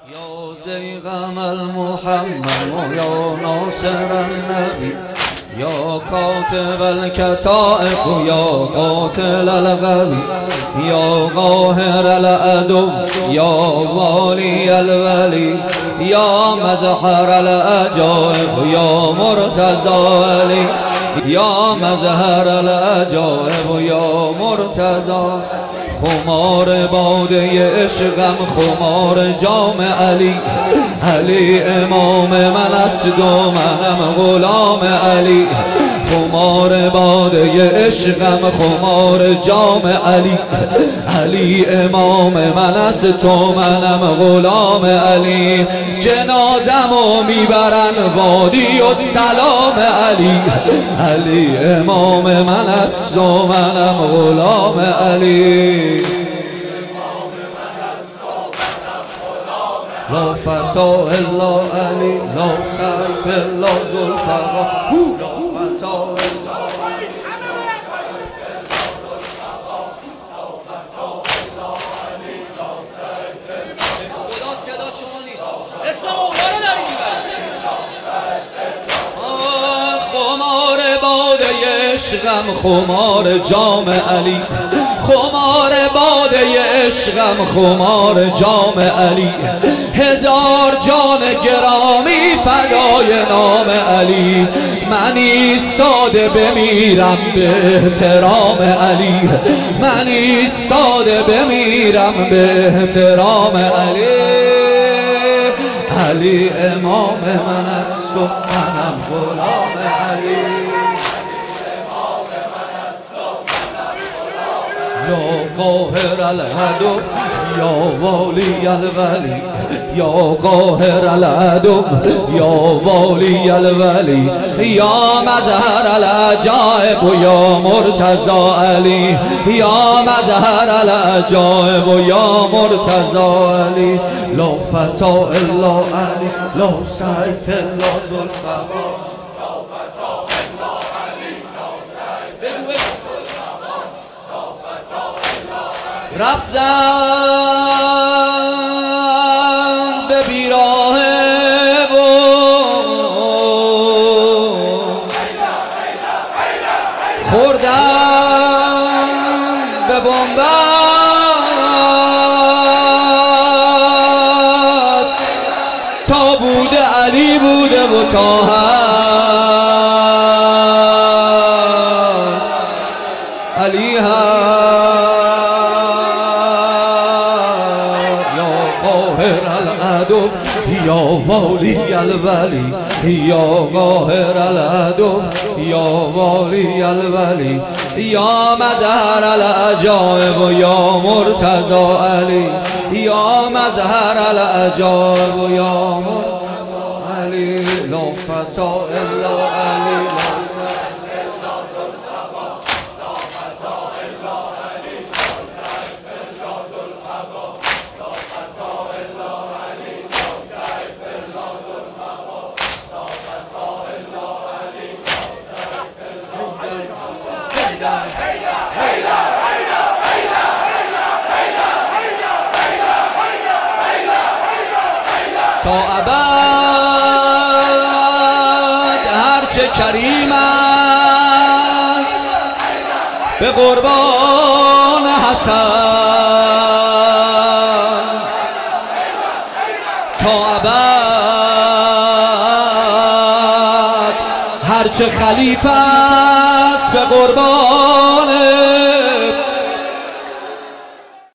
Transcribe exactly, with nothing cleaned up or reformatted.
یا زیغم المحمد یا ناصر النبی یا کاتب الکتائب یا قاتل الغوی یا قاهر العدو یا والی الولی یا مظهر العجائب یا مرتضی علی یا مظهر العجائب یا مرتضی. خمار باده عشقم خمار جام علی، علی امام من است و منم غلام علی. خمار باده عشقم خمار جام علی، علی امام من است تو منم غلام علی. جنازمو میبرن وادی و سلام علی، علی امام من است و منم غلام علی. لا فتى الا علی لا سیف الا ذوالفقار لا فتى خمار باده عشقم خمار جام علی، خمار باده عشقم خمار جام علی. هزار جان گرامی فدای نام علی، من ایستاده بمیرم به احترام علی، من ایستاده بمیرم به احترام علی. علی امام من است و منم غلام علی. یا قاهر العدو یا والی الولی یا قاهر العدو یا والی الولی یا مظهر العجائب یا مرتضی علی یا مظهر العجائب یا مرتضی علی. لا فتى الا علی لا سیف الا ذوالفقار. رفتم به بیراه و خوردم به بنبست تا بوده علی بوده و تا هست علی هست. یا والی الولی یا قاهر العدو یا والی الولی یا مظهر العجائب یا مرتضی علی یا مظهر العجائب یا مرتضی علی. لا فتى الا علی تا ابد هرچه کریم است به قربان حسن. تا ابد هرچه خلیفه است به قربان